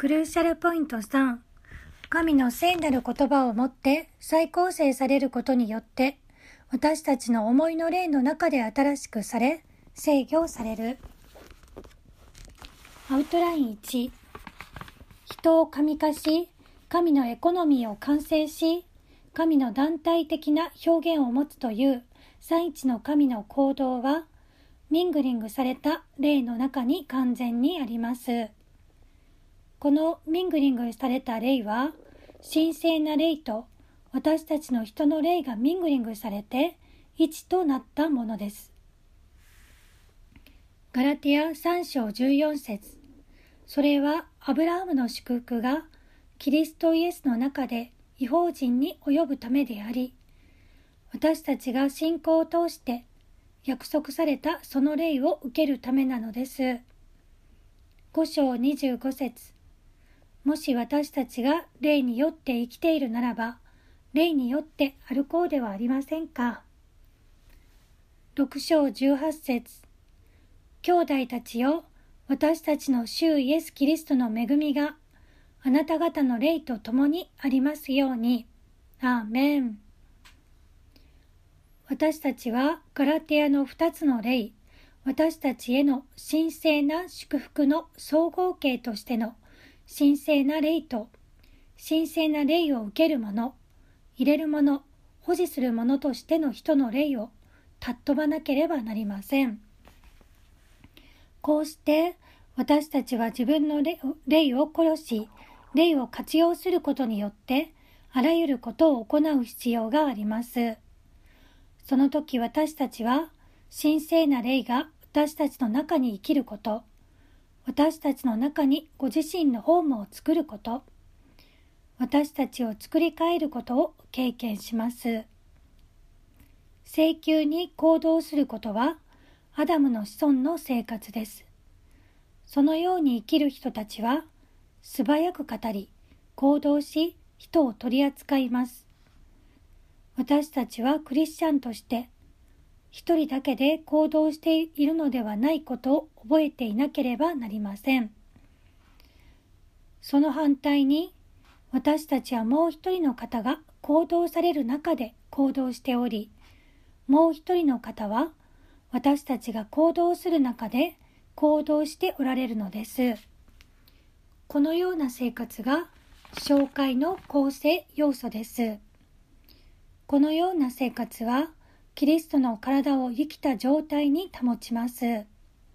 クルーシャルポイント3、神の聖なる言葉をもって再構成されることによって、私たちの思いの霊の中で新しくされ、制御される。アウトライン1、人を神化し、神のエコノミーを完成し、神の団体的な表現を持つという三一の神の行動は、ミングリングされた霊の中に完全にあります。このミングリングされた霊は、神聖な霊と私たちの人の霊がミングリングされて一となったものです。ガラティア3章14節、それはアブラハムの祝福がキリストイエスの中で異邦人に及ぶためであり、私たちが信仰を通して約束されたその霊を受けるためなのです。5章25節、もし私たちが霊によって生きているならば、霊によって歩こうではありませんか。6章18節、兄弟たちよ、私たちの主イエス・キリストの恵みがあなた方の霊と共にありますように。アーメン。私たちはガラテヤの2つの霊、私たちへの神聖な祝福の総合形としての神聖な霊と神聖な霊を受ける者、入れる者、保持する者としての人の霊を尊ばなければなりません。こうして私たちは自分の霊を殺し、霊を活用することによってあらゆることを行う必要があります。その時私たちは神聖な霊が私たちの中に生きること、私たちの中にご自身のホームを作ること、私たちを作り変えることを経験します。永久に行動することはアダムの子孫の生活です。そのように生きる人たちは素早く語り、行動し、人を取り扱います。私たちはクリスチャンとして一人だけで行動しているのではないことを覚えていなければなりません。その反対に、私たちはもう一人の方が行動される中で行動しており、もう一人の方は私たちが行動する中で行動しておられるのです。このような生活が教会の構成要素です。このような生活はキリストの体を生きた状態に保ちます。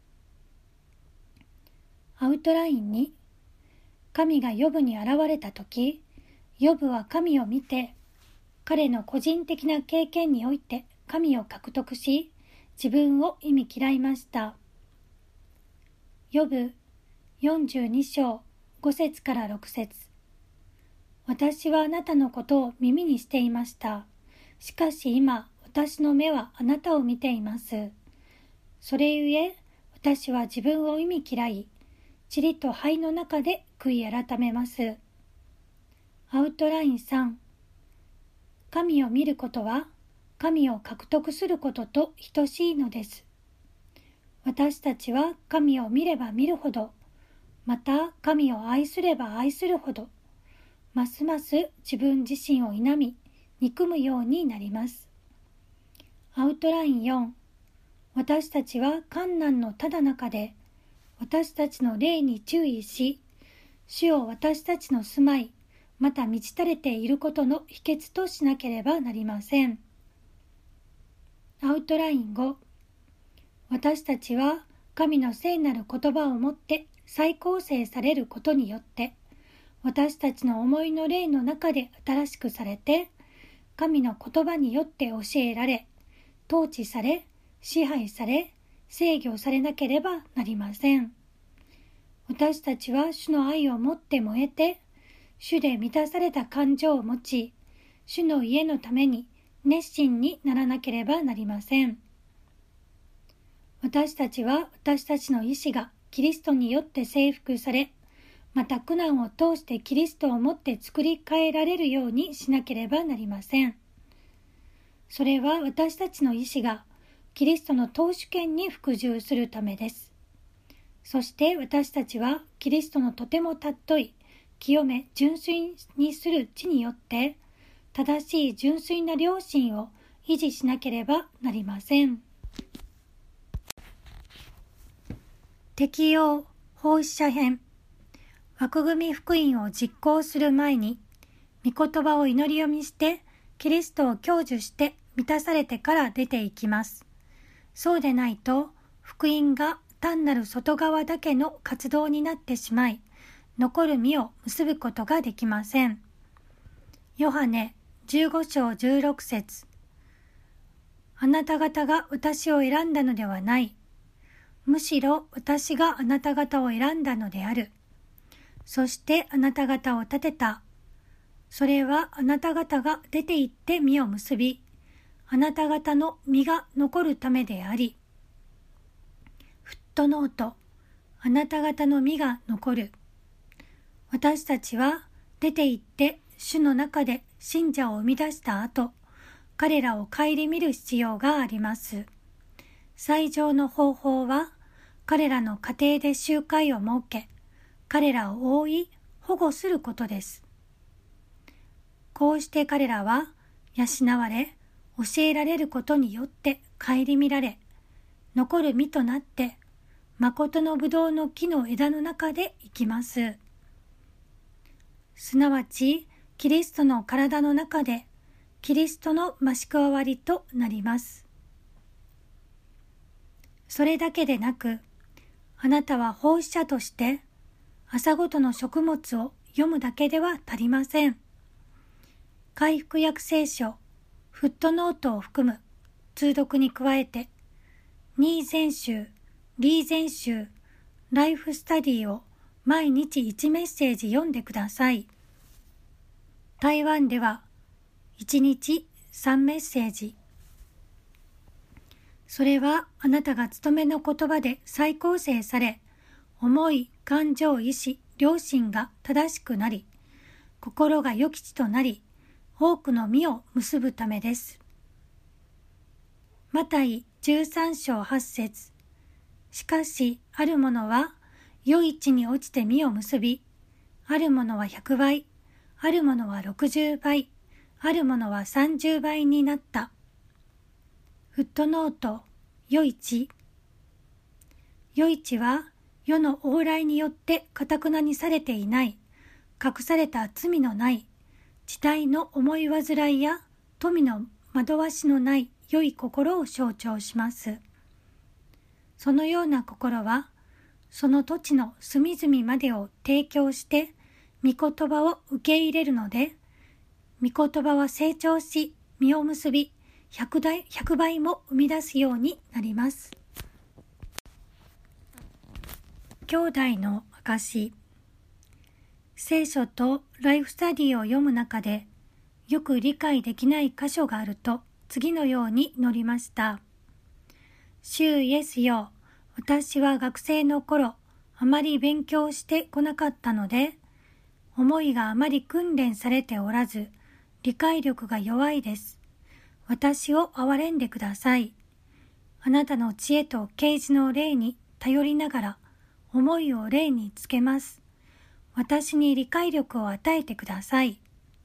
アウトラインに、神がヨブに現れたとき、ヨブは神を見て、彼の個人的な経験において神を獲得し、自分を忌み嫌いました。ヨブ42章5節から6節、私はあなたのことを耳にしていました。しかし今、私の目はあなたを見ています。それゆえ、私は自分を忌み嫌い、塵と灰の中で悔い改めます。アウトライン3、神を見ることは、神を獲得することと等しいのです。私たちは神を見れば見るほど、また神を愛すれば愛するほど、ますます自分自身を否み、憎むようになります。アウトライン4、私たちは患難のただ中で、私たちの霊に注意し、主を私たちの住まい、また満ち足れていることの秘訣としなければなりません。アウトライン5、私たちは神の聖なる言葉をもって再構成されることによって、私たちの思いの霊の中で新しくされて、神の言葉によって教えられ、統治され、支配され、制御されなければなりません。私たちは主の愛をもって燃えて、主で満たされた感情を持ち、主の家のために熱心にならなければなりません。私たちは私たちの意志がキリストによって征服され、また苦難を通してキリストをもって作り変えられるようにしなければなりません。それは私たちの意志がキリストの当主権に服従するためです。 そして私たちはキリストのとても尊い、清め純粋にする地によって正しい純粋な良心を維持しなければなりません。適用奉仕者編。枠組み福音を実行する前に、御言葉を祈り読みして、キリストを享受して満たされてから出ていきます。そうでないと、福音が単なる外側だけの活動になってしまい、残る実を結ぶことができません。ヨハネ15章16節。あなた方が私を選んだのではない。むしろ私があなた方を選んだのである。そしてあなた方を立てた。それはあなた方が出て行って実を結び、あなた方の実が残るためであり。フットノート。あなた方の実が残る。私たちは出て行って主の中で信者を生み出した後、彼らを顧みる必要があります。最上の方法は、彼らの家庭で集会を設け、彼らを覆い、保護することです。こうして彼らは養われ、教えられることによって顧みられ、残る実となって、誠のぶどうの木の枝の中で生きます。すなわち、キリストの体の中で、キリストの増し加わりとなります。それだけでなく、あなたは奉仕者として朝ごとの食物を読むだけでは足りません。回復訳聖書、フットノートを含む通読に加えて、ニー全集、リー全集、ライフスタディを毎日1メッセージ読んでください。台湾では1日3メッセージ。それはあなたが務めの言葉で再構成され、思い、感情、意志、良心が正しくなり、心が良吉となり、多くの実を結ぶためです。マタイ13章8節。しかし、あるものは良い地に落ちて実を結び、あるものは100倍、あるものは60倍、あるものは30倍になった。フットノート、良い地。良い地は世の往来によって堅なにされていない、隠された罪のない、地帯の思い煩いや富の惑わしのない良い心を象徴します。そのような心は、その土地の隅々までを提供して、御言葉を受け入れるので、御言葉は成長し、実を結び、100倍も生み出すようになります。兄弟の証。聖書とライフスタディを読む中で、よく理解できない箇所があると、次のように祈りました。主イエスよ、私は学生の頃、あまり勉強してこなかったので、思いがあまり訓練されておらず、理解力が弱いです。私を憐れんでください。あなたの知恵と啓示の霊に頼りながら、思いを霊につけます。私に理解力を与えてください。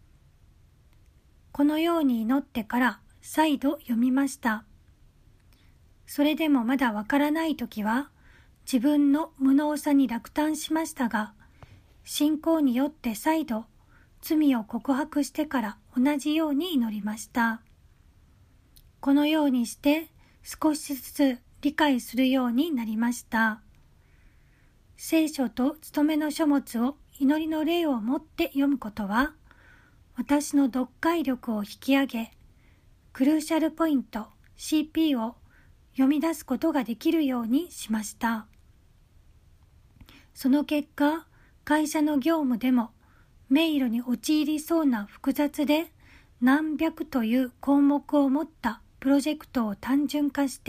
このように祈ってから再度読みました。それでもまだわからないときは、自分の無能さに落胆しましたが、信仰によって再度罪を告白してから同じように祈りました。このようにして少しずつ理解するようになりました。聖書と務めの書物を祈りの霊をもって読むことは、私の読解力を引き上げ、クルーシャルポイント CP を読み出すことができるようにしました。その結果、会社の業務でも迷路に陥りそうな複雑で何百という項目を持ったプロジェクトを単純化して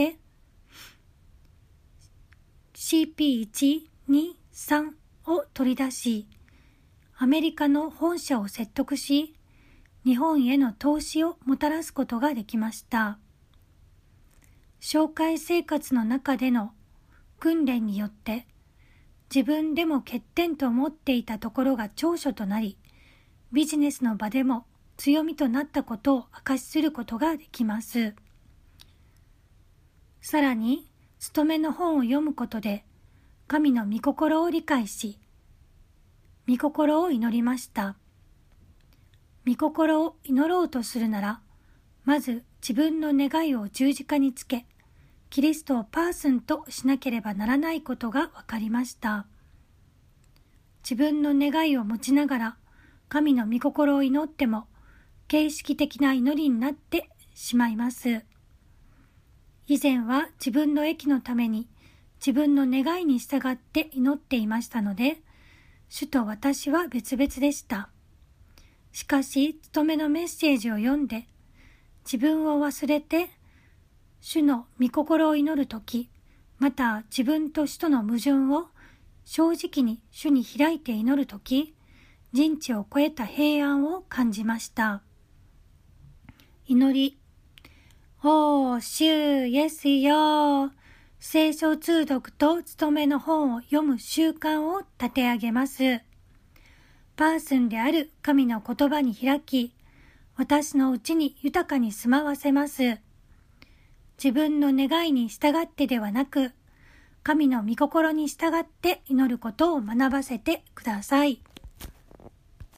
CP1、2、3を取り出し、アメリカの本社を説得し、日本への投資をもたらすことができました。紹介生活の中での訓練によって、 自分でも欠点と思っていたところが長所となり、ビジネスの場でも強みとなったことを証しすることができます。さらに、勤めの本を読むことで、神の御心を理解し、御心を祈りました。御心を祈ろうとするなら、まず自分の願いを十字架につけ、キリストをパーソンとしなければならないことが分かりました。自分の願いを持ちながら、神の御心を祈っても、形式的な祈りになってしまいます。以前は自分の益のために、自分の願いに従って祈っていましたので、主と私は別々でした。しかし、勤めのメッセージを読んで、自分を忘れて、主の御心を祈るとき、また自分と主との矛盾を正直に主に開いて祈るとき、人知を超えた平安を感じました。祈り。おー、主イエスよ。聖書通読と勤めの本を読む習慣を立て上げます。パーソンである神の言葉に開き、私のうちに豊かに住まわせます。自分の願いに従ってではなく、神の御心に従って祈ることを学ばせてください。